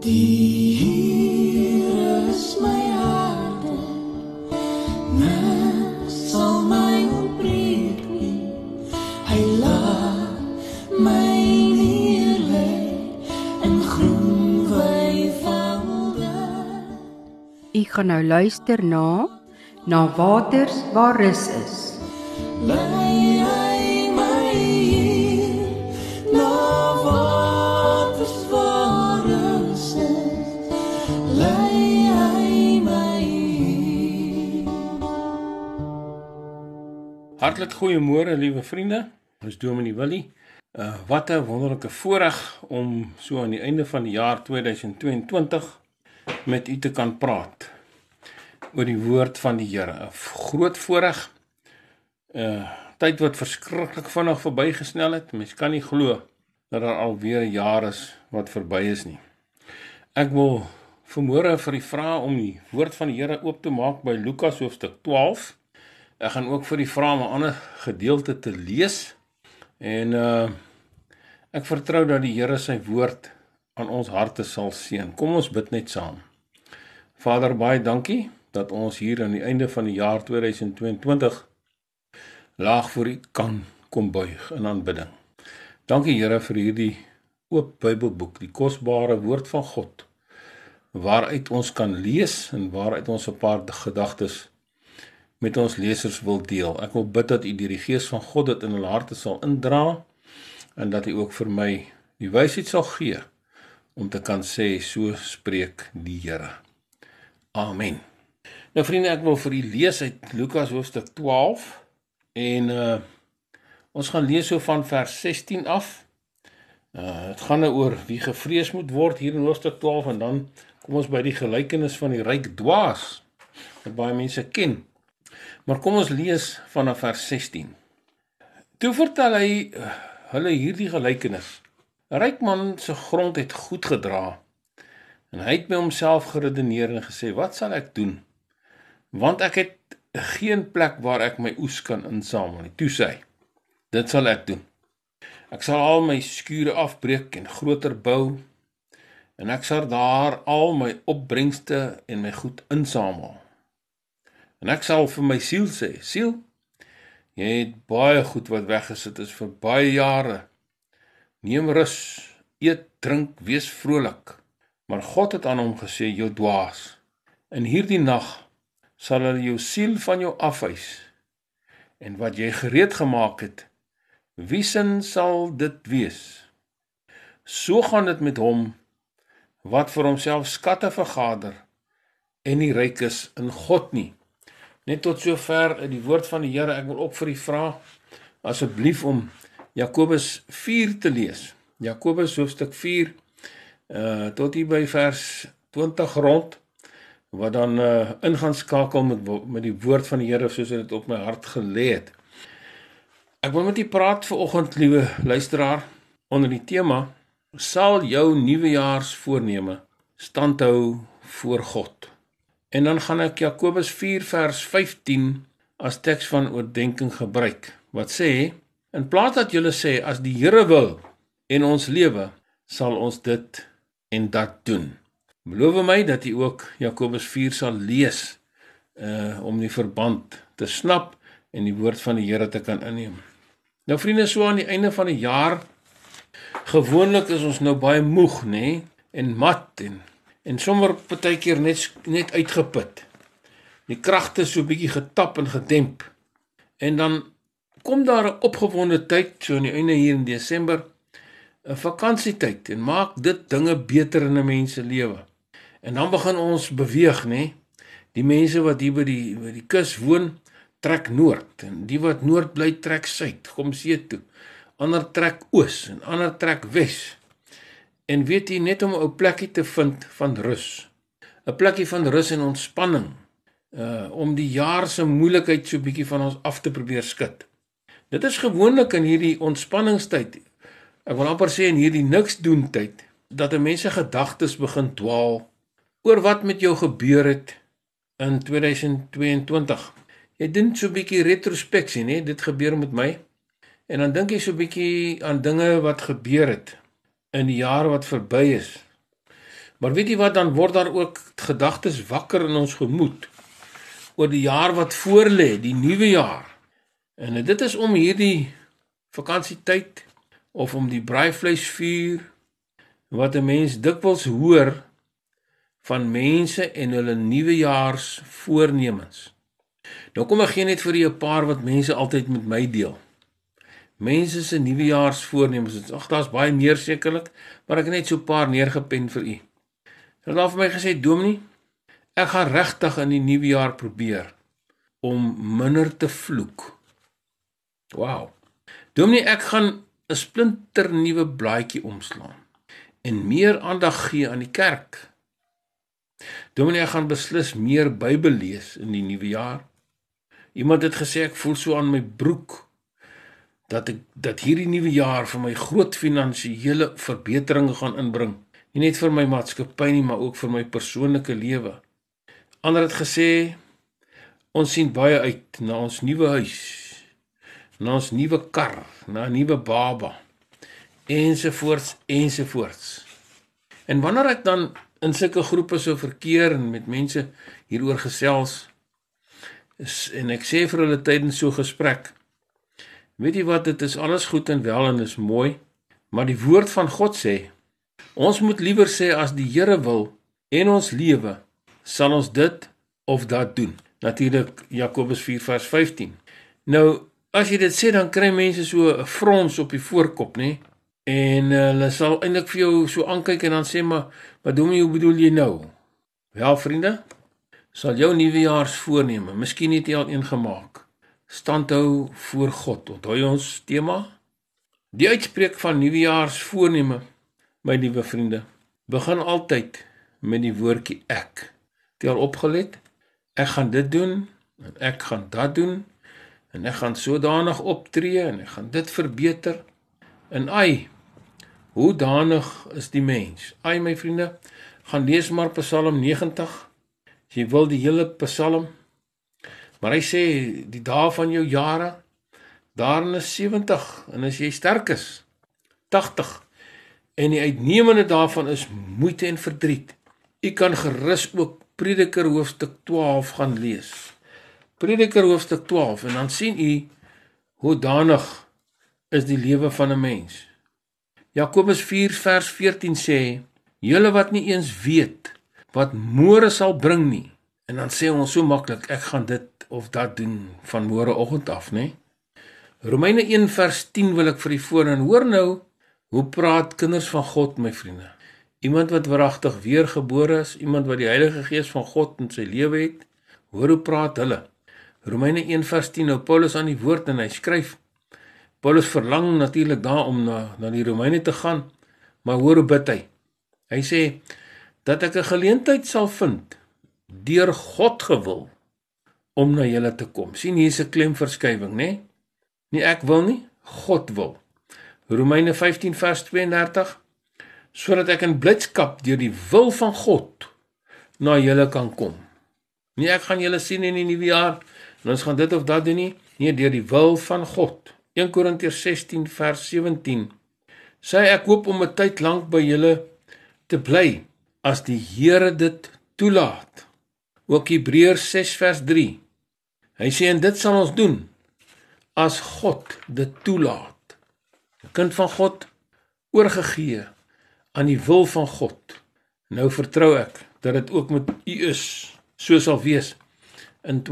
Die Here is my harde, niks sal my ontbreek nie. Hy laat my neerlê in groen weivelde. U gaan nou luister na waters waar rus is. Lei hy my hier, na waters waar rus is. Lei hy my hier. Hartlik goeiemôre, liewe vriende. Ons Dominee Willie. Wat 'n wonderlike voorreg om so aan die einde van die jaar 2022 met u te kan praat oor die woord van die Here. 'n Groot voorreg. Tyd wat verskriklik vinnig verbygesnel het. Mens kan nie glo dat daar alweer 'n jaar is wat verby is nie. Ek wil vanmôre vir u vra om die woord van die Here oop te maak by Lukas hoofstuk 12. Ek gaan ook vir u vra om 'n ander gedeelte te lees. En ek vertrou dat die Here sy woord aan ons harte sal seën. Kom ons bid net saam. Vader, baie dankie dat ons hier aan die einde van die jaar 2022 laag voor u kan kom buig in aanbidding. Dankie Here vir hierdie oop Bybelboek, die kosbare woord van God, waaruit ons kan lees en waaruit ons 'n paar gedagtes met ons lesers wil deel. Ek wil bid dat u deur die Gees van God dit in hulle harte sal indra en dat u ook vir my die wysheid sal gee om te kan sê, so spreek die Here. Amen. Nou vriende, ek wil vir u lees uit Lukas hoofstuk 12 en ons gaan lees so van vers 16 af. Het gaan nou oor wie gevrees moet word hier in hoofstuk 12 en dan kom ons by die gelykenis van die ryk dwaas wat baie mense ken. Maar kom ons lees vanaf vers 16. Toe vertel hy hulle hierdie gelykenis. 'n Ryk man se grond het goed gedra en hy het by homself geredeneer en gesê, wat sal ek doen? Want ek het geen plek waar ek my oes kan insamel nie. Toe sê hy, dit sal ek doen. Ek sal al my skure afbreek en groter bou en ek sal daar al my opbrengste en my goed insamel. En ek sal vir my siel sê, siel, jy het baie goed wat weggesit is vir baie jare. Neem rus, eet, drink, wees vrolik. Maar God het aan hom gesê, jou dwaas, in hierdie nag sal hulle jou siel van jou afwys. En wat jy gereed gemaak het, wie sin sal dit wees? So gaan dit met hom wat vir homself skatte vergader en nie ryk is in God nie. Net tot sover die woord van die Here. Ek wil ook vir u vra asseblief om Jakobus 4 te lees. Jakobus hoofstuk 4 tot hier by vers 20 rond, wat dan in gaan skakel met die woord van die Here soos hy dit op my hart gelê het. Ek wil met u praat vanoggend, liewe luisteraar, onder die tema, sal jou nuwejaarsvoorneme standhou voor God. En dan gaan ek Jakobus 4 vers 15 as teks van oordeenking gebruik, wat sê, in plaas dat julle sê, as die Here wil en ons lewe, sal ons dit en dat doen. Beloof my dat jy ook Jakobus 4 sal lees, om die verband te snap en die woord van die Here te kan inneem. Nou vriende, so aan die einde van die jaar, gewoonlik is ons nou baie moeg, nê, en mat en sommer partykeer net uitgeput. Die kragte so 'n bietjie getap en gedemp. En dan kom daar 'n opgewonde tyd, so aan die einde hier in Desember, 'n vakansietyd, en maak dit dinge beter in 'n mens se lewe. En dan begin ons beweeg, nê? Die mense wat hier by die kus woon, trek noord, en die wat noord bly trek suid, kom see toe. Ander trek oos en ander trek wes. En weet jy, net om 'n ou plekkie te vind van rus. 'n Plekkie van rus en ontspanning, om die jaar se moeilikheid so 'n bietjie van ons af te probeer skud. Dit is gewoonlik in hierdie ontspanningstyd, ek wil amper sê in hierdie niks doen tyd, dat 'n mens se gedagtes begin dwaal oor wat met jou gebeur het in 2022. Jy doen so 'n bietjie retrospeksie, né? Dit gebeur met my. En dan dink jy so 'n bietjie aan dinge wat gebeur het in die jare wat verby is. Maar weet jy wat, dan word daar ook gedagtes wakker in ons gemoed oor die jaar wat voorlê, die nuwe jaar. En dit is om hierdie vakansietyd of om die braaivleisvuur wat 'n mens dikwels hoor van mense en hulle nuwejaars voornemens. Nou kom ek gee net vir u 'n paar wat mense altyd met my deel. Mense se nuwejaars voornemens. Ag, daar's baie meer sekerlik, maar ek het net so 'n paar neergepen vir u. Hulle het vir my gesê, Dominee, ek gaan regtig in die nuwe jaar probeer om minder te vloek. Wow. Dominee, ek gaan 'n splinter nuwe blaadjie omslaan en meer aandag gee aan die kerk. Dominee, ek gaan beslis meer Bybel lees in die nuwe jaar. Iemand het gesê ek voel so aan my broek dat hierdie nuwe jaar vir my groot finansiële verbeteringe gaan inbring. Nie net vir my maatskappy nie, maar ook vir my persoonlike lewe. Ander het gesê ons sien baie uit na ons nuwe huis, na ons nuwe kar, na 'n nuwe baba, ensovoorts, ensovoorts. En wanneer ek dan in sulke groepe so verkeer en met mense hieroor gesels, en ek sê vir hulle tydens so gesprek, weet jy wat, dit is alles goed en wel en is mooi, maar die woord van God sê, ons moet liewer sê as die Here wil en ons lewe, sal ons dit of dat doen. Natuurlik Jakobus 4 vers 15. Nou, as jy dit sê, dan kry mense so 'n frons op die voorkop, nê? En hulle sal eintlik vir jou so aankyk en dan sê, maar Dominee, hoe bedoel jy nou? Wel, vriende, sal jou nuwejaars voorneme, miskien het jy al een gemaak, standhou voor God. Onthou ons tema? Die uitspreek van nuwejaars voorneme, my liewe vriende, begin altyd met die woordjie ek. Het jy al opgelet? Ek gaan dit doen, en ek gaan dat doen, en ek gaan sodanig optree, en ek gaan dit verbeter. En hoe danig is die mens? My vriende, gaan lees maar Psalm 90, as jy wil die hele Psalm, maar hy sê, die dae van jou jare, daarin is 70, en as jy sterk is, 80, en die uitnemende daarvan is moeite en verdriet. U kan gerus ook Prediker hoofstuk 12 gaan lees. Prediker hoofstuk 12, en dan sien u, hoe danig is die lewe van 'n mens. Jakobus 4 vers 14 sê, julle wat nie eens weet, wat môre sal bring nie, en dan sê ons so maklik, ek gaan dit of dat doen, van môreoggend af, né? Romeine 1 vers 10 wil ek vir u voor, en hoor nou, hoe praat kinders van God, my vriende? Iemand wat waaragtig weergebore is, iemand wat die Heilige Gees van God in sy lewe het, hoor hoe praat hulle. Romeine 1 vers 10, nou Paulus aan die woord en hy skryf, Paulus verlang natuurlik daar om na die Romeine te gaan, maar hoor hoe bid hy. Hy sê, dat ek 'n geleentheid sal vind, deur God gewil, om na julle te kom. Sien, hier is 'n klemverskywing, né? Nie ek wil nie, God wil. Romeine 15 vers 32, sodat ek in blydskap deur die wil van God na julle kan kom. Nie ek gaan julle sien in die nuwe jaar, en ons gaan dit of dat doen nie, nee, deur die wil van God. 1 Korintiërs 16 vers 17, sê ek hoop om 'n tyd lank by julle te bly, as die Here dit toelaat. Ook Hebreërs 6 vers 3, hy sê, en dit sal ons doen, as God dit toelaat. 'n Kind van God, oorgegee aan die wil van God. Nou vertrou ek, dat dit ook met u is, so sal wees, in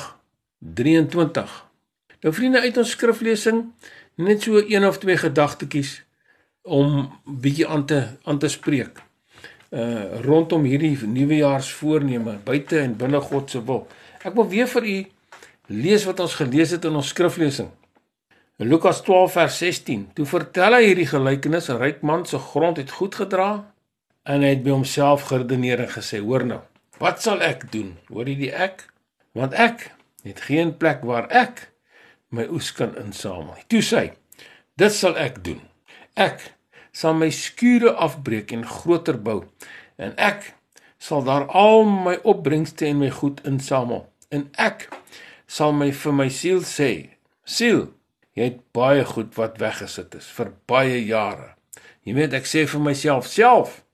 2023. Nou vriende, uit ons skriflesing, net so 1 of 2 gedagtetjies, om bietjie aan te spreek, rondom hierdie nuwejaarsvoorneme, buite en binne God se wil. Ek wil weer vir u lees wat ons gelees het in ons skriflesing. In Lukas 12 vers 16, toe vertel hy hierdie gelykenis, 'n ryk man se grond het goed gedra, en hy het by homself geredeneer en gesê, hoor nou, wat sal ek doen? Hoor jy die ek? Want ek het geen plek waar ek my oes kan insamel. Toe sê hy, dit sal ek doen. Ek sal my skure afbreek en groter bou, en ek sal daar al my opbrengste en my goed insamel. En ek sal vir my siel sê, siel, jy het baie goed wat weggesit is, vir baie jare. Jy weet, ek sê vir myself, self,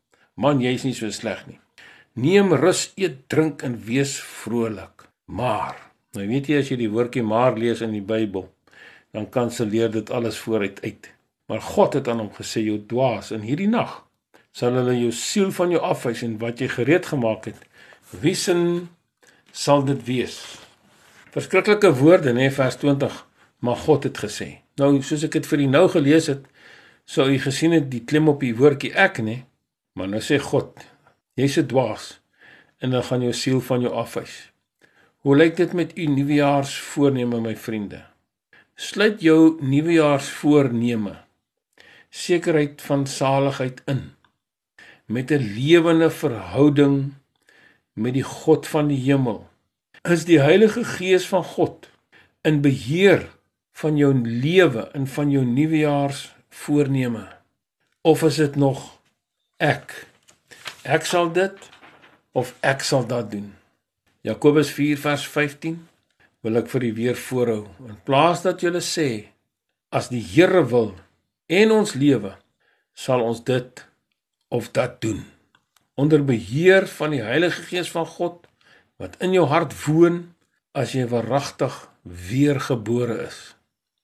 Man, jy is nie so sleg nie. Neem rus, eet, drink en wees vrolik. Maar, nou weet jy as jy die woordjie maar lees in die Bybel, dan kanselleer dit alles vooruit uit. Maar God het aan hom gesê, jou dwaas, in hierdie nag sal hulle jou siel van jou afwys en wat jy gereed gemaak het. Wie sin sal dit wees? Verskriklike woorde, nee, vers 20, maar God het gesê. Nou, soos ek het vir u nou gelees het, sou u gesien het die klim op die woordjie ek, nee, maar nou sê God, jy's 'n dwaas, en dan gaan jou siel van jou afwys. Hoe lyk dit met u nuwejaarsvoorneme, my vriende? Sluit jou nuwejaarsvoorneme sekerheid van saligheid in, met 'n lewende verhouding met die God van die hemel. Is die Heilige Gees van God in beheer van jou lewe en van jou nuwejaarsvoorneme? Of is dit nog ek? Ek sal dit, of ek sal dat doen? Jakobus 4 vers 15 wil ek vir u weer voorhou. In plaas dat julle sê, as die Here wil en ons lewe, sal ons dit of dat doen. Onder beheer van die Heilige Gees van God, wat in jou hart woon, as jy waaragtig weergebore is.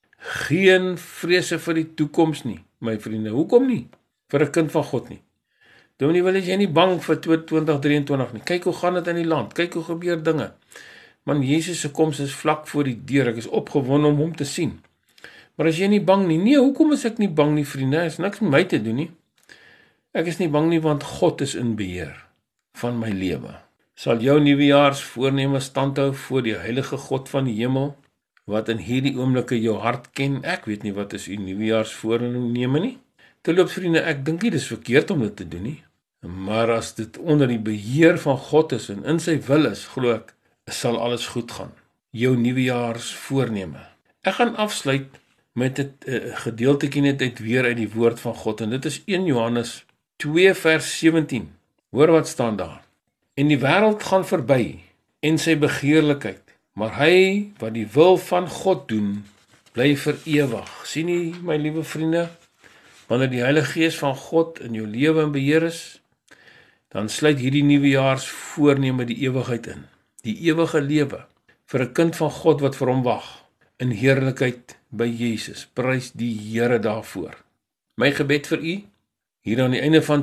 Geen vrese vir die toekoms nie, my vriende. Hoekom nie? Vir 'n kind van God nie. Dominee, wil jy nie bang vir 2023 nie? Kyk hoe gaan dit in die land, kyk hoe gebeur dinge. Man, Jesus se koms is vlak voor die deur, ek is opgewonde om hom te sien. Maar as jy nie bang nie, nee, hoekom is ek nie bang nie, vriende? Is niks met my te doen nie. Ek is nie bang nie, want God is in beheer van my lewe. Sal jou nuwejaarsvoorneme standhou voor die heilige God van die hemel, wat in hierdie oomblikke jou hart ken? Ek weet nie wat is u nuwejaarsvoorneme nie. Terloops, vriende, ek dink nie dis verkeerd om dit te doen nie. Maar as dit onder die beheer van God is en in sy wil is, glo ek, sal alles goed gaan. Jou nuwejaarsvoorneme. Ek gaan afsluit met 'n gedeeltetjie net weer uit die woord van God, en dit is 1 Johannes 2 vers 17. Hoor wat staan daar. En die wêreld gaan verby en sy begeerlikheid, maar hy wat die wil van God doen, bly vir ewig. Sien jy, my liewe vriende, wanneer die Heilige Gees van God in jou lewe in beheer is, dan sluit hierdie nuwejaarsvoorneme die ewigheid in. Die ewige lewe vir 'n kind van God wat vir hom wag in heerlikheid by Jesus. Prys die Here daarvoor. My gebed vir u hier aan die einde van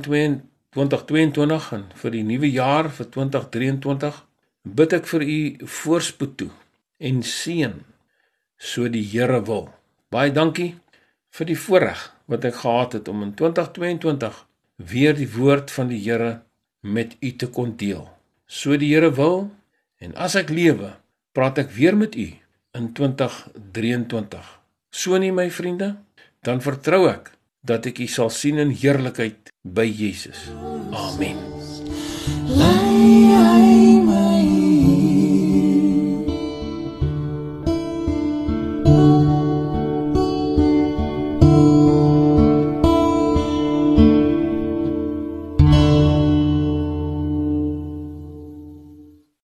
2022 en vir die nuwe jaar vir 2023 bid ek vir u voorspoed toe en seën so die Here wil. Baie dankie vir die voorreg wat ek gehad het om in 2022 weer die woord van die Here met u te kon deel. So die Here wil, en as ek lewe, praat ek weer met u in 2023. So nie, my vriende, dan vertrou ek dat ek u sal sien in heerlikheid by Jesus. Amen.